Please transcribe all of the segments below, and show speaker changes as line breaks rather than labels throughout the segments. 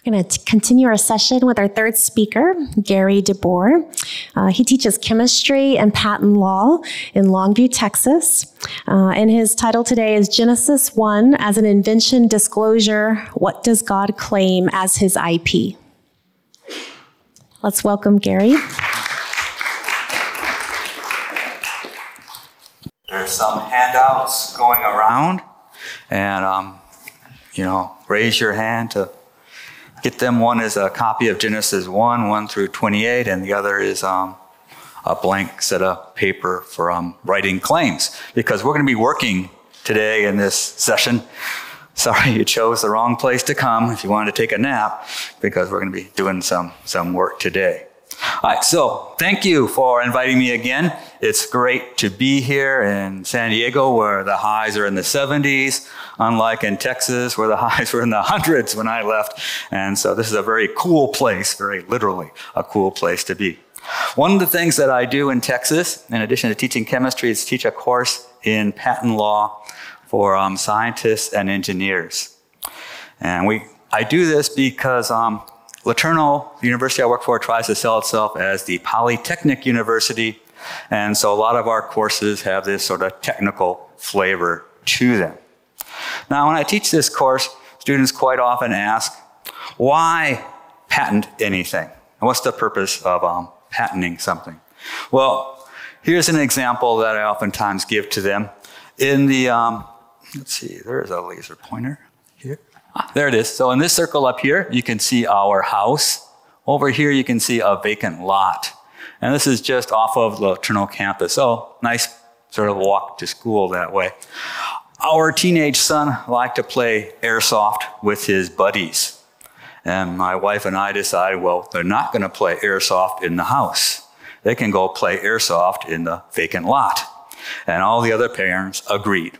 We're going to continue our session with our third speaker, Gary DeBoer. He teaches chemistry and patent law in Longview, Texas. And his title today is Genesis 1 as an Invention Disclosure, What Does God Claim as His IP? Let's welcome Gary.
There's some handouts going around, and raise your hand to get them. One is a copy of Genesis 1 through 28, and the other is a blank set of paper for writing claims, because we're going to be working today in this session. Sorry, you chose the wrong place to come if you wanted to take a nap, because we're going to be doing some work today. All right, so thank you for inviting me again. It's great to be here in San Diego, where the highs are in the 70s, unlike in Texas, where the highs were in the hundreds when I left. And so this is a very cool place, very literally a cool place to be. One of the things that I do in Texas, in addition to teaching chemistry, is teach a course in patent law for scientists and engineers. And I do this because LeTourneau, the university I work for, tries to sell itself as the Polytechnic University. And so a lot of our courses have this sort of technical flavor to them. Now, when I teach this course, students quite often ask, why patent anything? And what's the purpose of patenting something? Well, here's an example that I oftentimes give to them. In the, let's see, there's a laser pointer here. There it is. So in this circle up here, you can see our house. Over here, you can see a vacant lot. And this is just off of the LeTourneau campus. So nice sort of walk to school that way. Our teenage son liked to play airsoft with his buddies. And my wife and I decided, well, they're not going to play airsoft in the house. They can go play airsoft in the vacant lot. And all the other parents agreed.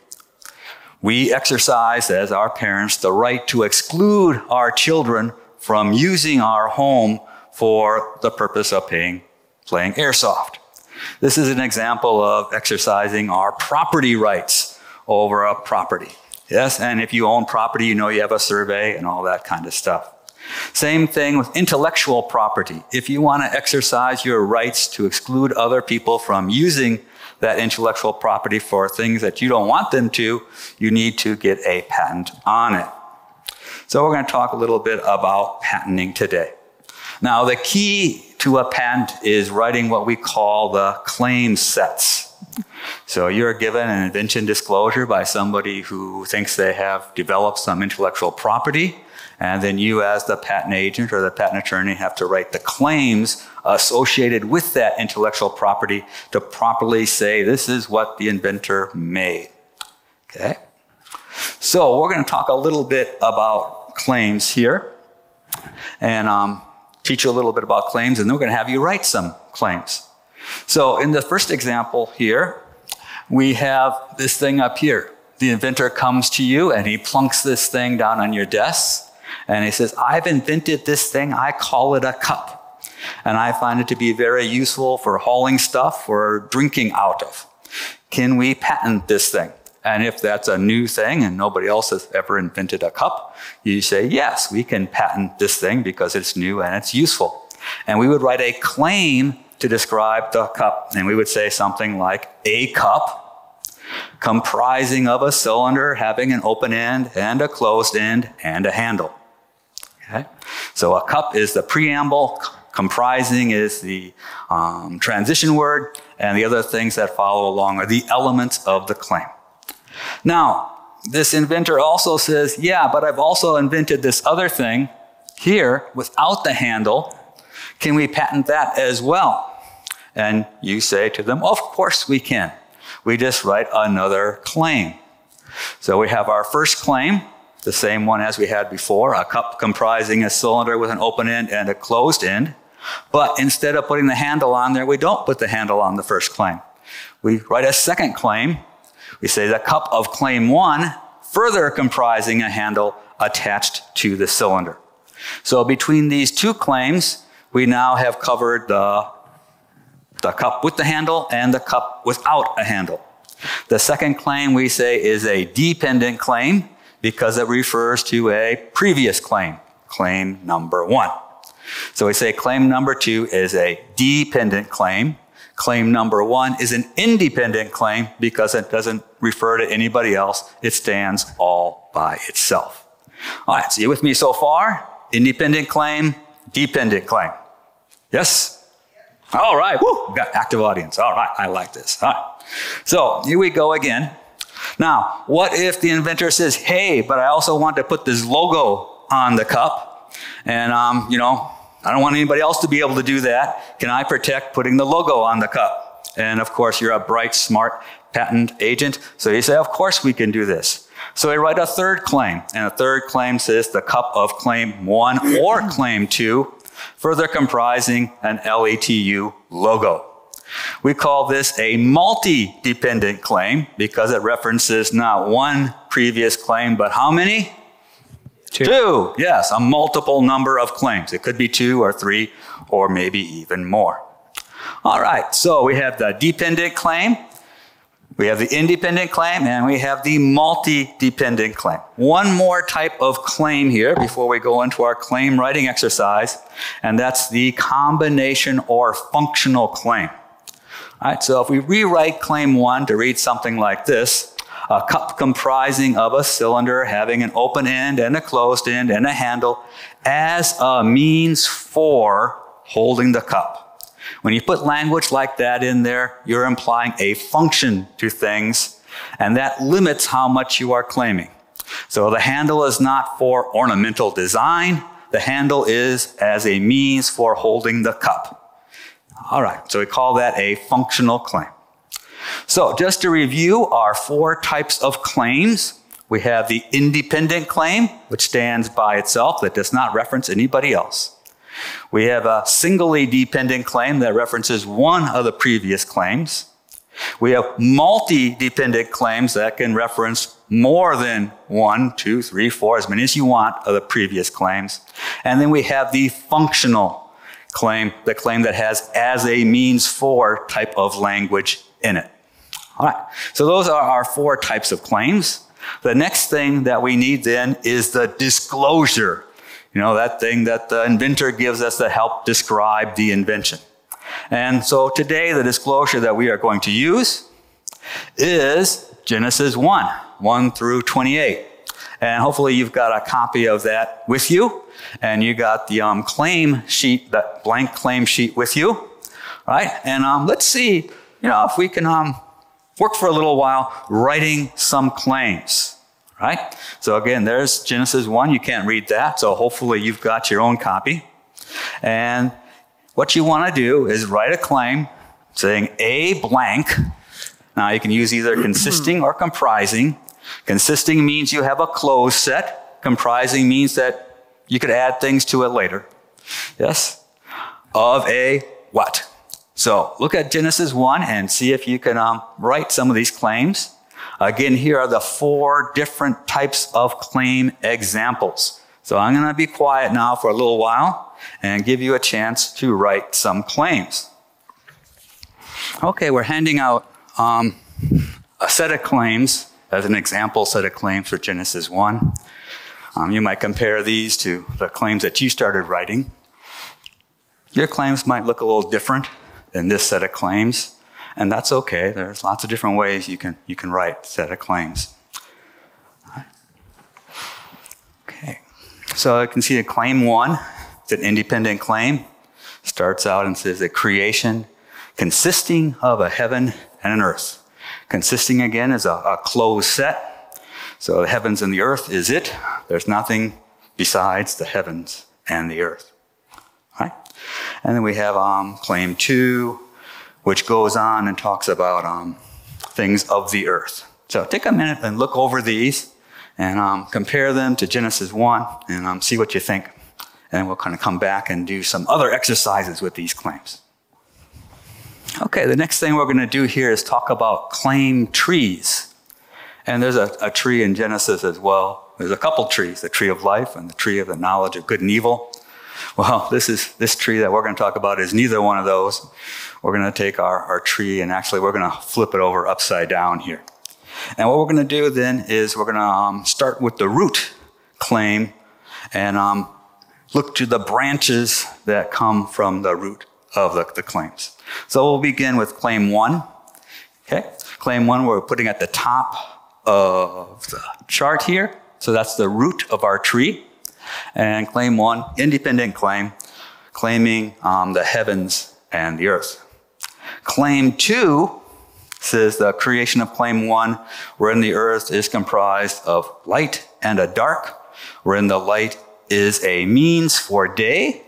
We exercised, as our parents, the right to exclude our children from using our home for the purpose of playing airsoft. This is an example of exercising our property rights over a property. Yes, and if you own property, you know you have a survey and all that kind of stuff. Same thing with intellectual property. If you want to exercise your rights to exclude other people from using that intellectual property for things that you don't want them to, you need to get a patent on it. So we're going to talk a little bit about patenting today. Now, the key to a patent is writing what we call the claim sets. So you're given an invention disclosure by somebody who thinks they have developed some intellectual property, and then you, as the patent agent or the patent attorney, have to write the claims associated with that intellectual property to properly say this is what the inventor made. Okay? So we're going to talk a little bit about claims here, and teach you a little bit about claims, and then we're going to have you write some claims. So in the first example here, we have this thing up here. The inventor comes to you and he plunks this thing down on your desk. And he says, I've invented this thing, I call it a cup. And I find it to be very useful for hauling stuff or drinking out of. Can we patent this thing? And if that's a new thing and nobody else has ever invented a cup, you say, yes, we can patent this thing because it's new and it's useful. And we would write a claim to describe the cup. And we would say something like, a cup comprising of a cylinder having an open end and a closed end and a handle. Okay? So a cup is the preamble, comprising is the transition word, and the other things that follow along are the elements of the claim. Now, this inventor also says, yeah, but I've also invented this other thing here without the handle. Can we patent that as well? And you say to them, of course we can. We just write another claim. So we have our first claim, the same one as we had before, a cup comprising a cylinder with an open end and a closed end. But instead of putting the handle on there, we don't put the handle on the first claim. We write a second claim. We say the cup of claim 1, further comprising a handle attached to the cylinder. So between these two claims, we now have covered the cup with the handle and the cup without a handle. The second claim we say is a dependent claim because it refers to a previous claim. claim number 1. So we say claim number 2 is a dependent claim. Claim number 1 is an independent claim because it doesn't refer to anybody else. It stands all by itself. All right, so you with me so far? Independent claim, dependent claim. Yes? All right, woo, got active audience. All right, I like this. All right, so here we go again. Now, what if the inventor says, hey, but I also want to put this logo on the cup, and I don't want anybody else to be able to do that. Can I protect putting the logo on the cup? And of course, you're a bright, smart patent agent. So you say, of course we can do this. So we write a third claim. And a third claim says the cup of claim 1 or claim 2, further comprising an LETU logo. We call this a multi-dependent claim because it references not one previous claim, but how many? 2. Yes, a multiple number of claims. It could be 2 or 3 or maybe even more. All right, so we have the dependent claim, we have the independent claim, and we have the multi-dependent claim. One more type of claim here before we go into our claim writing exercise, and that's the combination or functional claim. All right, so if we rewrite claim 1 to read something like this, a cup comprising of a cylinder having an open end and a closed end and a handle as a means for holding the cup. When you put language like that in there, you're implying a function to things, and that limits how much you are claiming. So the handle is not for ornamental design. The handle is as a means for holding the cup. All right, so we call that a functional claim. So just to review our 4 types of claims, we have the independent claim, which stands by itself, that does not reference anybody else. We have a singly dependent claim that references one of the previous claims. We have multi-dependent claims that can reference more than 1, 2, 3, 4, as many as you want of the previous claims. And then we have the functional claim, the claim that has as a means for type of language in it. All right, so those are our 4 types of claims. The next thing that we need then is the disclosure. That thing that the inventor gives us to help describe the invention. And so today, the disclosure that we are going to use is Genesis 1 through 28. And hopefully you've got a copy of that with you. And you got the claim sheet, that blank claim sheet with you. All right, and let's see, if we can work for a little while writing some claims, right? So again, there's Genesis 1. You can't read that, so hopefully you've got your own copy. And what you want to do is write a claim saying a blank. Now you can use either consisting or comprising. Consisting means you have a closed set. Comprising means that you could add things to it later. Yes? Of a what? So look at Genesis 1 and see if you can write some of these claims. Again, here are the 4 different types of claim examples. So I'm going to be quiet now for a little while and give you a chance to write some claims. Okay, we're handing out a set of claims as an example set of claims for Genesis 1. You might compare these to the claims that you started writing. Your claims might look a little different than this set of claims, and that's okay. There's lots of different ways you can write a set of claims. Okay, so you can see that claim 1, it's an independent claim. Starts out and says that creation consisting of a heaven and an earth. Consisting again is a closed set. So the heavens and the earth is it. There's nothing besides the heavens and the earth. Right? And then we have claim 2, which goes on and talks about things of the earth. So take a minute and look over these and compare them to Genesis 1 and see what you think. And we'll kind of come back and do some other exercises with these claims. Okay, the next thing we're going to do here is talk about claim trees. And there's a tree in Genesis as well. There's a couple trees, the tree of life and the tree of the knowledge of good and evil. Well, this tree that we're going to talk about is neither one of those. We're going to take our tree and actually we're going to flip it over upside down here. And what we're going to do then is we're going to start with the root claim and look to the branches that come from the root of the claims. So we'll begin with claim 1. Okay, claim 1 we're putting at the top of the chart here. So that's the root of our tree. And claim 1, independent claim, claiming the heavens and the earth. Claim 2 says the creation of claim 1, wherein the earth is comprised of light and a dark, wherein the light is a means for day,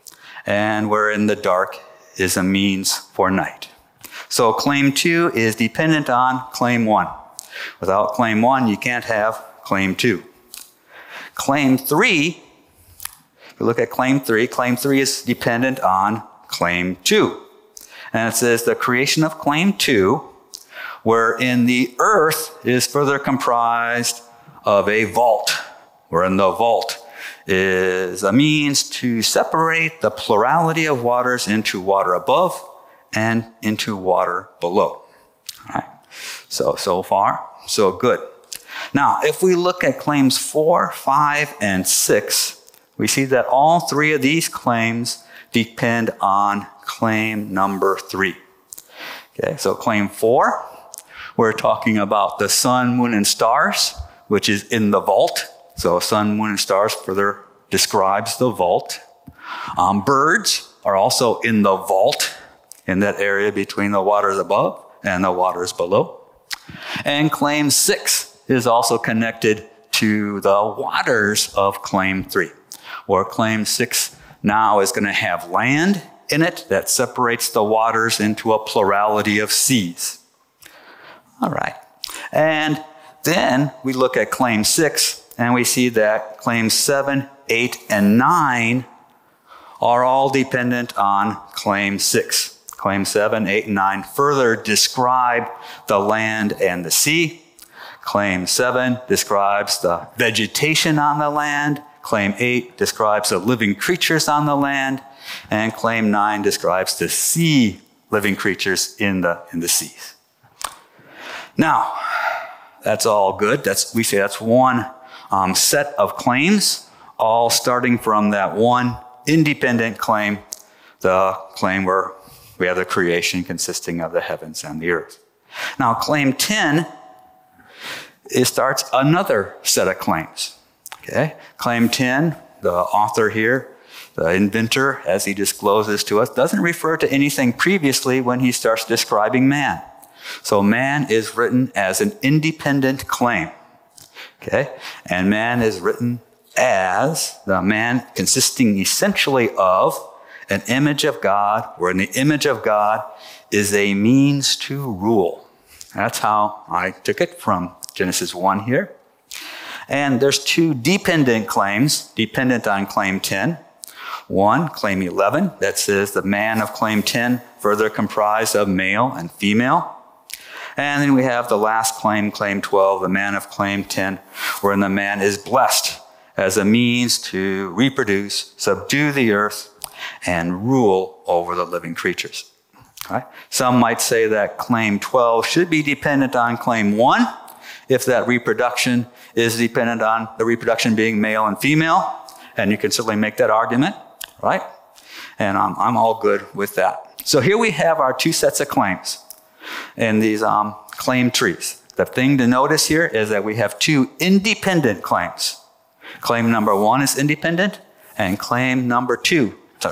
and wherein the dark is a means for night. So claim 2 is dependent on claim 1. Without claim 1, you can't have claim 2. Claim 3, if you look at claim 3 is dependent on claim 2. And it says the creation of claim 2, wherein the earth is further comprised of a vault, wherein the vault is a means to separate the plurality of waters into water above and into water below. All right. So far, so good. Now, if we look at claims 4, 5, and 6, we see that all 3 of these claims depend on claim number 3. Okay, so claim 4, we're talking about the sun, moon, and stars, which is in the vault. So sun, moon, and stars further describes the vault. Birds are also in the vault, in that area between the waters above and the waters below. And claim 6 is also connected to the waters of claim 3, where claim 6 now is going to have land in it that separates the waters into a plurality of seas. All right. And then we look at claim 6, and we see that claims 7, 8, and 9 are all dependent on claim 6. Claim 7, 8, and 9 further describe the land and the sea. Claim 7 describes the vegetation on the land. Claim 8 describes the living creatures on the land. And claim 9 describes the sea living creatures in the seas. Now, that's all good. We say that's one set of claims, all starting from that one independent claim, the claim where we have the creation consisting of the heavens and the earth. Now, claim 10, it starts another set of claims. Okay? Claim 10, the author here, the inventor, as he discloses to us, doesn't refer to anything previously when he starts describing man. So man is written as an independent claim. Okay? And man is written as the man consisting essentially of an image of God, where the image of God is a means to rule. That's how I took it from Genesis 1 here. And there's 2 dependent claims, dependent on claim 10. One, claim 11, that says the man of claim 10 further comprised of male and female. And then we have the last claim, claim 12, the man of claim 10, wherein the man is blessed as a means to reproduce, subdue the earth, and rule over the living creatures. Right? Some might say that claim 12 should be dependent on claim 1, if that reproduction is dependent on the reproduction being male and female. And you can certainly make that argument, right? And I'm all good with that. So here we have our 2 sets of claims in these claim trees. The thing to notice here is that we have 2 independent claims. Claim number 1 is independent, and claim number 10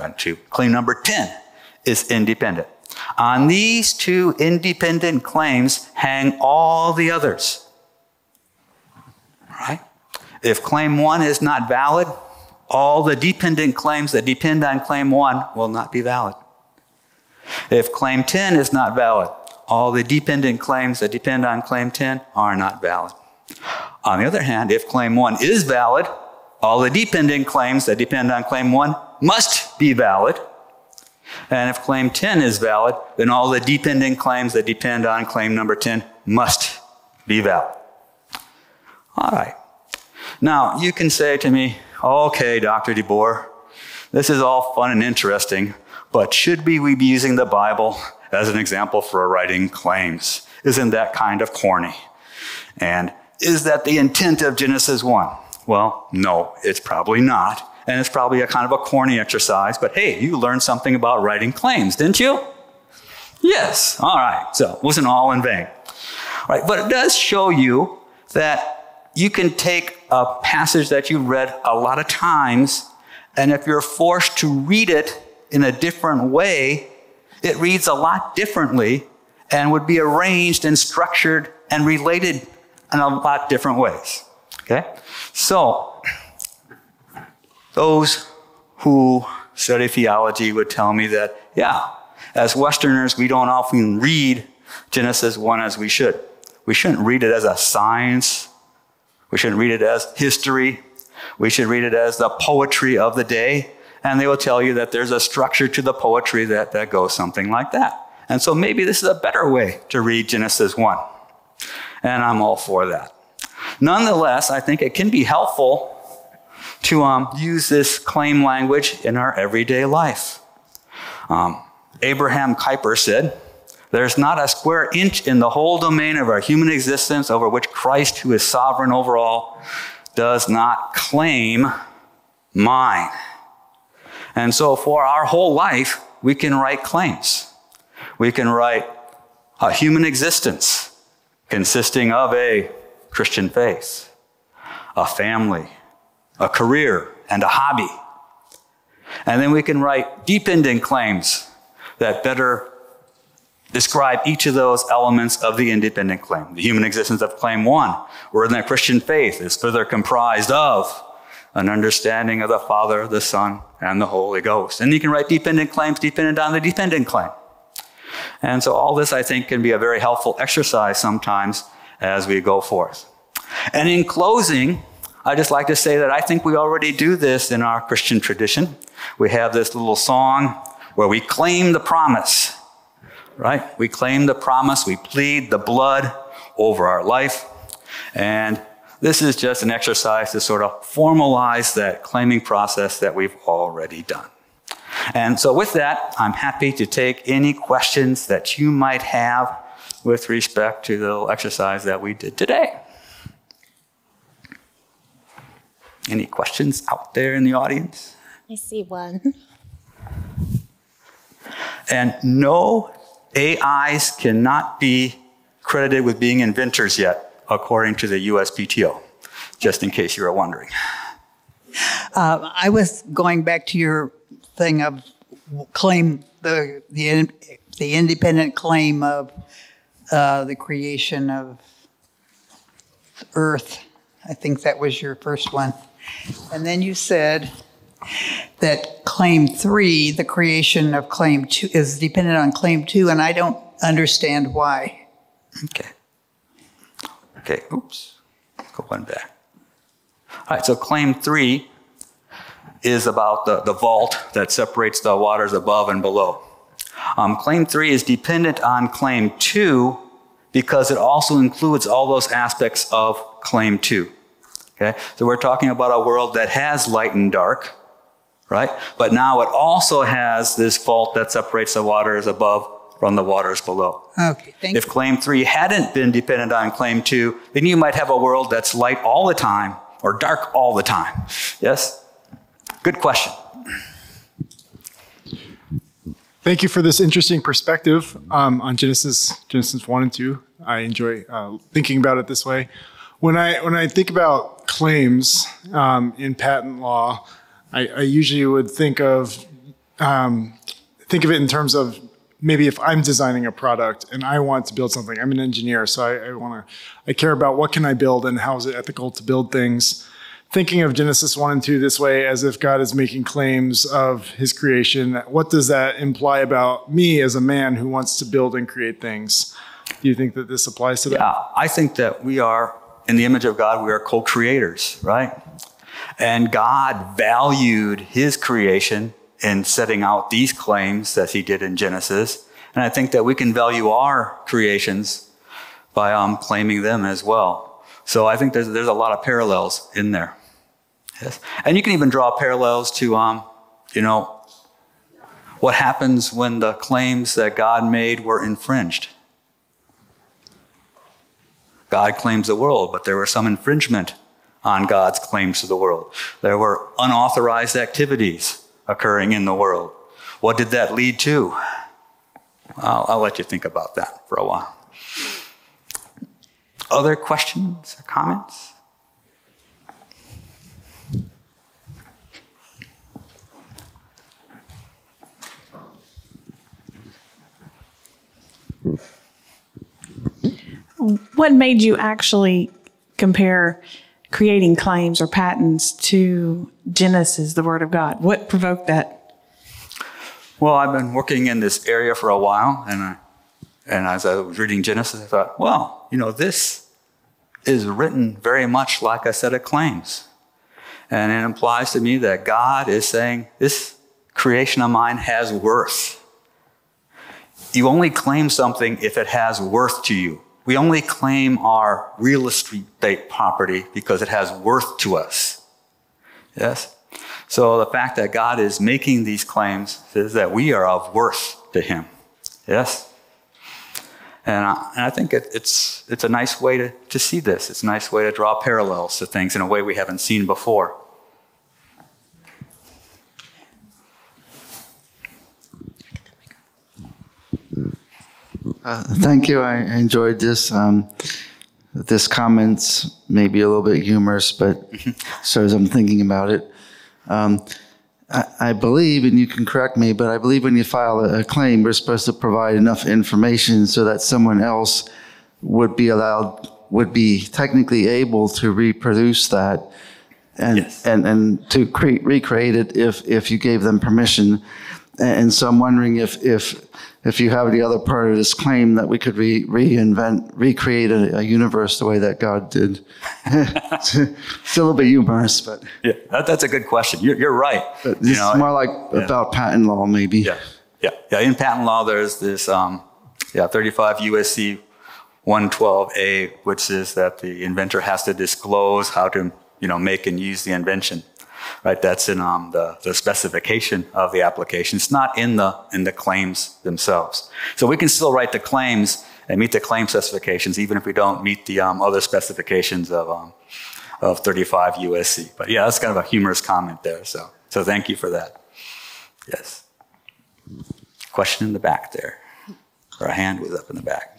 is independent. On these 2 independent claims hang all the others. Right? If claim 1 is not valid, all the dependent claims that depend on claim 1 will not be valid. If claim 10 is not valid, all the dependent claims that depend on claim 10 are not valid. On the other hand, if claim 1 is valid, all the dependent claims that depend on claim 1 must be valid. And if claim 10 is valid, then all the dependent claims that depend on claim number 10 must be valid. All right. Now, you can say to me, okay, Dr. DeBoer, this is all fun and interesting, but should we be using the Bible as an example for writing claims? Isn't that kind of corny? And is that the intent of Genesis 1? Well, no, it's probably not. and it's probably a kind of a corny exercise, but hey, you learned something about writing claims, didn't you? Yes. All right. So it wasn't all in vain. All right. But it does show you that you can take a passage that you read a lot of times, and if you're forced to read it in a different way, it reads a lot differently and would be arranged and structured and related in a lot different ways. Okay? So, those who study theology would tell me that, yeah, as Westerners, we don't often read Genesis 1 as we should. We shouldn't read it as a science. We shouldn't read it as history. We should read it as the poetry of the day. And they will tell you that there's a structure to the poetry that goes something like that. And so maybe this is a better way to read Genesis 1. And I'm all for that. Nonetheless, I think it can be helpful to use this claim language in our everyday life. Abraham Kuyper said, "There's not a square inch in the whole domain of our human existence over which Christ, who is sovereign over all, does not claim mine." And so for our whole life, we can write claims. We can write a human existence consisting of a Christian faith, a family, a career, and a hobby. And then we can write dependent claims that better describe each of those elements of the independent claim. The human existence of claim 1, where the Christian faith is further comprised of an understanding of the Father, the Son, and the Holy Ghost. And you can write dependent claims dependent on the dependent claim. And so all this, I think, can be a very helpful exercise sometimes as we go forth. And in closing, I just like to say that I think we already do this in our Christian tradition. We have this little song where we claim the promise, right? We claim the promise, we plead the blood over our life. And this is just an exercise to sort of formalize that claiming process that we've already done. And so with that, I'm happy to take any questions that you might have with respect to the little exercise that we did today. Any questions out there in the audience?
I see one.
And no, AIs cannot be credited with being inventors yet, according to the USPTO, just in case you were wondering.
I was going back to your thing of claim, the independent claim of the creation of Earth. I think that was your first one. And then you said that claim 3, the creation of claim 2, is dependent on claim 2, and I don't understand why.
Okay, oops, go one back. All right, so claim 3 is about the vault that separates the waters above and below. Claim 3 is dependent on claim 2 because it also includes all those aspects of claim 2. Okay, so we're talking about a world that has light and dark, right? But now it also has this vault that separates the waters above from the waters below.
Okay, thank you.
If claim 3 hadn't been dependent on claim 2, then you might have a world that's light all the time or dark all the time. Yes? Good question.
Thank you for this interesting perspective on Genesis 1 and 2. I enjoy thinking about it this way. When I think about claims in patent law, I usually would think of it in terms of maybe if I'm designing a product and I want to build something. I'm an engineer, so I care about what can I build and how is it ethical to build things. Thinking of Genesis 1 and 2 this way, as if God is making claims of his creation, what does that imply about me as a man who wants to build and create things? Do you think that this applies to that?
Yeah, I think that we are, in the image of God, we are co-creators, right? And God valued his creation in setting out these claims that he did in Genesis. And I think that we can value our creations by claiming them as well. So I think there's a lot of parallels in there. Yes. And you can even draw parallels to, what happens when the claims that God made were infringed. God claims the world, but there was some infringement on God's claims to the world. There were unauthorized activities occurring in the world. What did that lead to? I'll let you think about that for a while. Other questions or comments?
What made you actually compare creating claims or patents to Genesis, the Word of God? What provoked that?
Well, I've been working in this area for a while, and as I was reading Genesis, I thought, well, this is written very much like a set of claims. And it implies to me that God is saying, this creation of mine has worth. You only claim something if it has worth to you. We only claim our real estate property because it has worth to us. Yes? So the fact that God is making these claims says that we are of worth to him. Yes? And I think it's a nice way to see this. It's a nice way to draw parallels to things in a way we haven't seen before.
Thank you. I enjoyed this. This comment's maybe a little bit humorous, but so as I'm thinking about it, I believe, and you can correct me, but I believe when you file a claim, we're supposed to provide enough information so that someone else would be technically able to reproduce that and
Yes.
and to recreate it if you gave them permission. And so I'm wondering if you have the other part of this claim that we could recreate a universe the way that God did. It's a little bit humorous, but
Yeah, that's a good question. You're right.
but this is more like about patent law, maybe.
Yeah. In patent law, there's this 35 USC 112A, which says that the inventor has to disclose how to make and use the invention. Right, that's in the specification of the application. It's not in the claims themselves. So we can still write the claims and meet the claim specifications, even if we don't meet the other specifications of 35 USC. But yeah, that's kind of a humorous comment there. So thank you for that. Yes. Question in the back there. Or a hand was up in the back.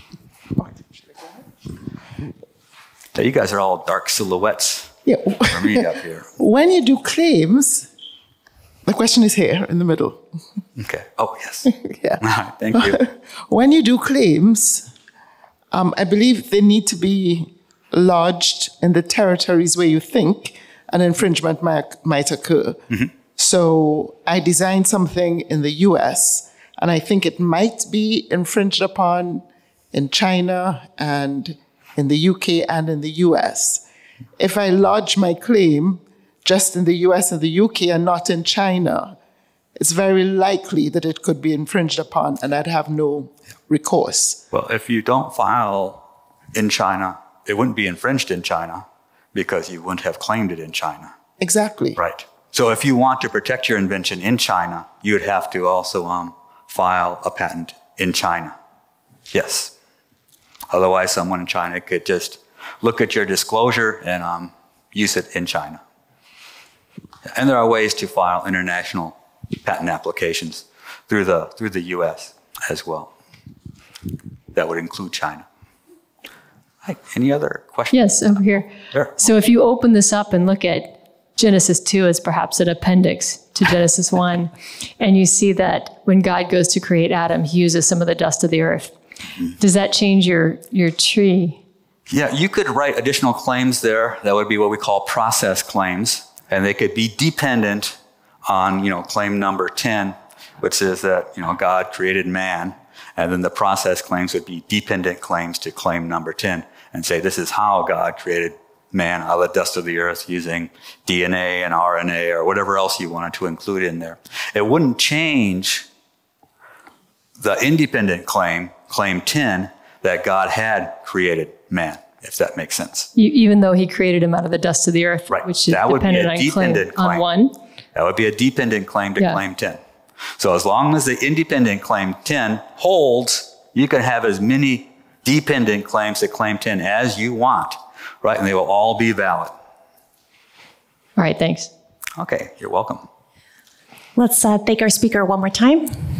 Yeah, you guys are all dark silhouettes.
Yeah.
For me up here.
When you do claims, the question is here in the middle.
Okay. Oh, yes.
Yeah.
All right, thank you.
When you do claims, I believe they need to be lodged in the territories where you think an infringement might occur.
Mm-hmm.
So I designed something in the US, and I think it might be infringed upon in China and in the UK and in the US. If I lodge my claim just in the US and the UK and not in China, it's very likely that it could be infringed upon and I'd have no recourse.
Well, if you don't file in China, it wouldn't be infringed in China because you wouldn't have claimed it in China.
Exactly.
Right. So if you want to protect your invention in China, you would have to also file a patent in China. Yes. Otherwise, someone in China could just look at your disclosure and use it in China. And there are ways to file international patent applications through the U.S. as well. That would include China. Hi, any other questions?
Yes, over here.
Sure.
So if you open this up and look at Genesis 2 as perhaps an appendix to Genesis 1, and you see that when God goes to create Adam, he uses some of the dust of the earth. Does that change your tree?
Yeah, you could write additional claims there. That would be what we call process claims. And they could be dependent on, claim number 10, which says that, God created man. And then the process claims would be dependent claims to claim number 10 and say, this is how God created man out of the dust of the earth using DNA and RNA or whatever else you wanted to include in there. It wouldn't change the independent claim 10, that God had created man, if that makes sense.
Even though he created him out of the dust of the earth,
Right.
which is
That would be a
dependent
dependent
on
claim.
one.
That would be a dependent claim to claim 10. So as long as the independent claim 10 holds, you can have as many dependent claims to claim 10 as you want, right? And they will all be valid.
All right, thanks.
Okay, you're welcome.
Let's thank our speaker one more time.